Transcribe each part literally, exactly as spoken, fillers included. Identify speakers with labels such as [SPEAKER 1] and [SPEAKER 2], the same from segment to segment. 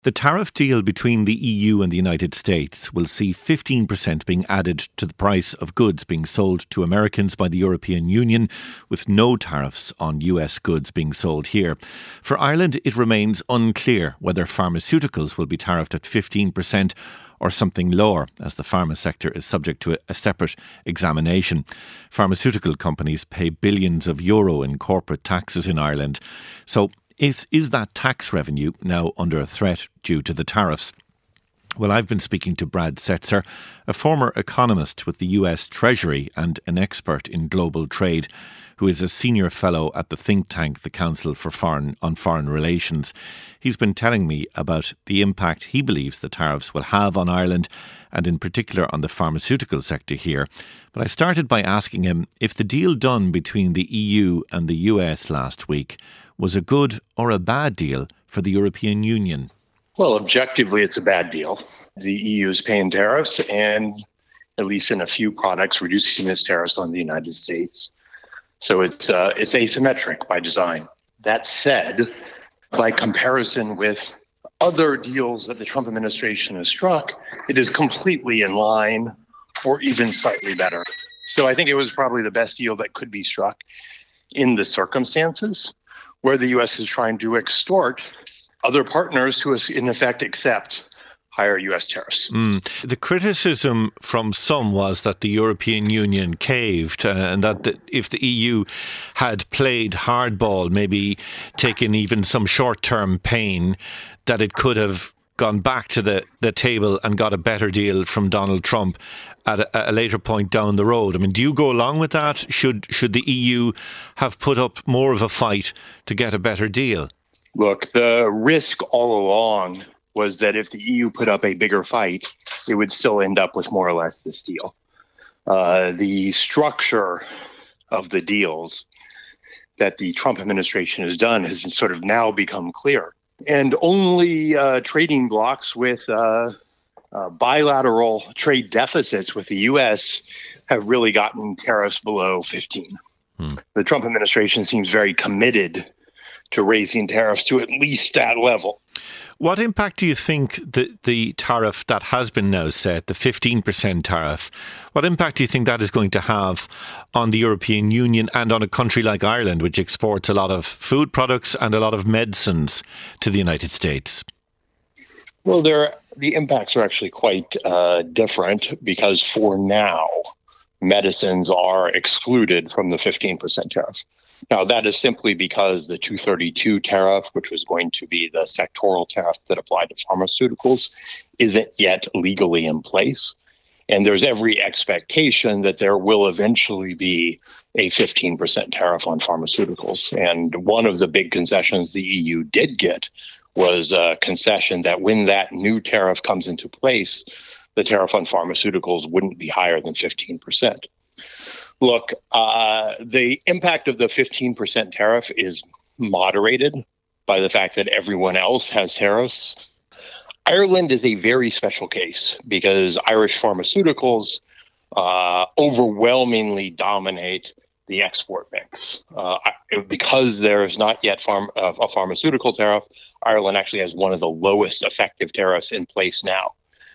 [SPEAKER 1] The tariff deal between the E U and the United States will see fifteen percent being added to the price of goods being sold to Americans by the European Union, with no tariffs on U S goods being sold here. For Ireland, it remains unclear whether pharmaceuticals will be tariffed at fifteen percent or something lower, as the pharma sector is subject to a, a separate examination. Pharmaceutical companies pay billions of euro in corporate taxes in Ireland. So, Is, is that tax revenue now under a threat due to the tariffs? Well, I've been speaking to Brad Setser, a former economist with the U S Treasury and an expert in global trade, who is a senior fellow at the think tank, the Council for Foreign on Foreign Relations. He's been telling me about the impact he believes the tariffs will have on Ireland, and in particular on the pharmaceutical sector here. But I started by asking him if the deal done between the E U and the U S last week was a good or a bad deal for the European Union.
[SPEAKER 2] Well, objectively, it's a bad deal. The E U is paying tariffs and, at least in a few products, reducing its tariffs on the United States. So it's uh, it's asymmetric by design. That said, by comparison with other deals that the Trump administration has struck, it is completely in line or even slightly better. So I think it was probably the best deal that could be struck in the circumstances where the U S is trying to extort other partners who, in effect, accept higher U S tariffs.
[SPEAKER 1] Mm. The criticism from some was that the European Union caved, uh, and that the, if the E U had played hardball, maybe taken even some short-term pain, that it could have gone back to the, the table and got a better deal from Donald Trump at a, a later point down the road. I mean, do you go along with that? Should should the E U have put up more of a fight to get a better deal?
[SPEAKER 2] Look, the risk all along was that if the E U put up a bigger fight, it would still end up with more or less this deal. Uh, the structure of the deals that the Trump administration has done has sort of now become clear. And only uh, trading blocks with uh, uh, bilateral trade deficits with the U S have really gotten tariffs below fifteen. Hmm. The Trump administration seems very committed to raising tariffs to at least that level.
[SPEAKER 1] What impact do you think the, the tariff that has been now set, the fifteen percent tariff, what impact do you think that is going to have on the European Union and on a country like Ireland, which exports a lot of food products and a lot of medicines to the United States?
[SPEAKER 2] Well, there, the impacts are actually quite uh, different because for now, medicines are excluded from the fifteen percent tariff. Now, that is simply because the two thirty-two tariff, which was going to be the sectoral tariff that applied to pharmaceuticals, isn't yet legally in place. And there's every expectation that there will eventually be a fifteen percent tariff on pharmaceuticals. And one of the big concessions the E U did get was a concession that when that new tariff comes into place, the tariff on pharmaceuticals wouldn't be higher than fifteen percent. Look, uh, the impact of the fifteen percent tariff is moderated by the fact that everyone else has tariffs. Ireland is a very special case because Irish pharmaceuticals uh, overwhelmingly dominate the export mix. Uh, because there is not yet farm, uh, a pharmaceutical tariff, Ireland actually has one of the lowest effective tariffs in place now.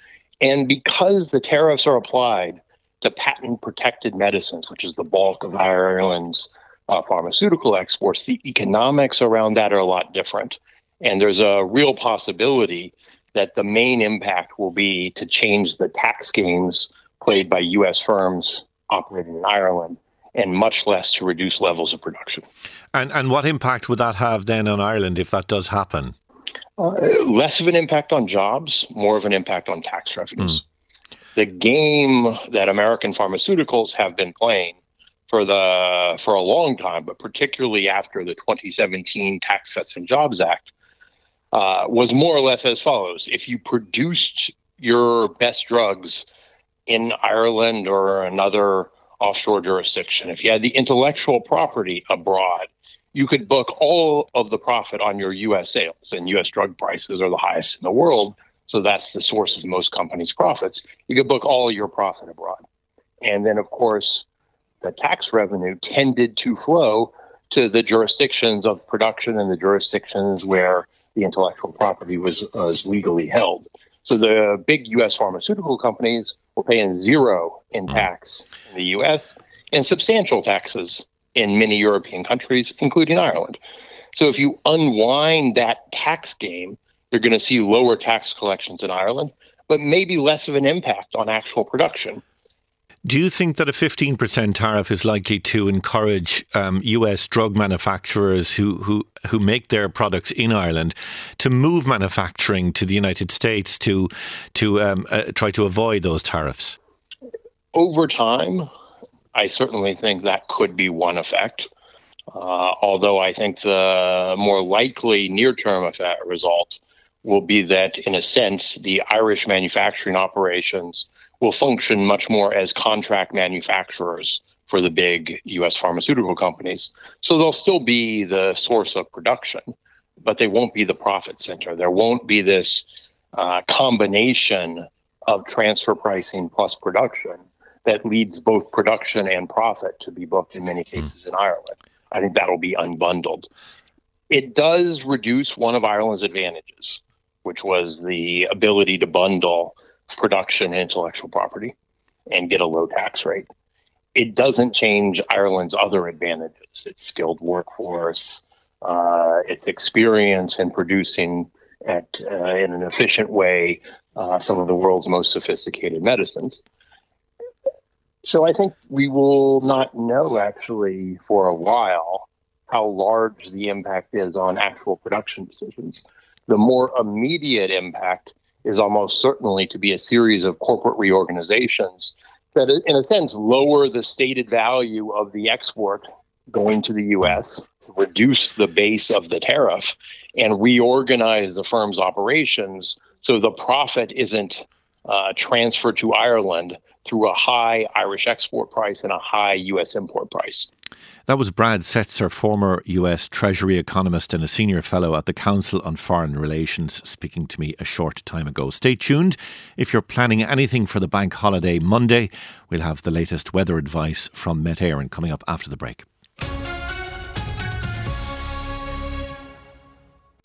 [SPEAKER 2] And because the tariffs are applied to patent-protected medicines, which is the bulk of Ireland's uh, pharmaceutical exports, the economics around that are a lot different. And there's a real possibility that the main impact will be to change the tax schemes played by U S firms operating in Ireland, and much less to reduce levels of production.
[SPEAKER 1] And and what impact would that have then on Ireland if that does happen?
[SPEAKER 2] Uh, less of an impact on jobs, more of an impact on tax revenues. Mm. The game that American pharmaceuticals have been playing for the for a long time, but particularly after the twenty seventeen Tax Cuts and Jobs Act, uh, was more or less as follows. If you produced your best drugs in Ireland or another offshore jurisdiction, if you had the intellectual property abroad, you could book all of the profit on your U S sales, and U S drug prices are the highest in the world. So that's the source of most companies' profits. You could book all your profit abroad. And then, of course, the tax revenue tended to flow to the jurisdictions of production and the jurisdictions where the intellectual property was, was legally held. So the big U S pharmaceutical companies were paying zero in tax in the U S and substantial taxes in many European countries, including Ireland. So if you unwind that tax game, you're going to see lower tax collections in Ireland, but maybe less of an impact on actual production.
[SPEAKER 1] Do you think that a fifteen percent tariff is likely to encourage um, U S drug manufacturers who, who, who make their products in Ireland to move manufacturing to the United States to, to um, uh, try to avoid those tariffs?
[SPEAKER 2] Over time, I certainly think that could be one effect. Uh, although I think the more likely near-term effect result will be that, in a sense, the Irish manufacturing operations will function much more as contract manufacturers for the big U S pharmaceutical companies. So they'll still be the source of production, but they won't be the profit center. There won't be this uh, combination of transfer pricing plus production that leads both production and profit to be booked in many cases in Ireland. I think that'll be unbundled. It does reduce one of Ireland's advantages, which was the ability to bundle production and intellectual property and get a low tax rate. It doesn't change Ireland's other advantages: its skilled workforce, uh, its experience in producing at uh, in an efficient way uh, some of the world's most sophisticated medicines. So I think we will not know actually for a while how large the impact is on actual production decisions. The more immediate impact is almost certainly to be a series of corporate reorganizations that, in a sense, lower the stated value of the export going to the U S, reduce the base of the tariff, and reorganize the firm's operations so the profit isn't uh, transferred to Ireland through a high Irish export price and a high U S import price.
[SPEAKER 1] That was Brad Setzer, former U S Treasury economist and a senior fellow at the Council on Foreign Relations, speaking to me a short time ago. Stay tuned. If you're planning anything for the bank holiday Monday, we'll have the latest weather advice from Met Éireann coming up after the break.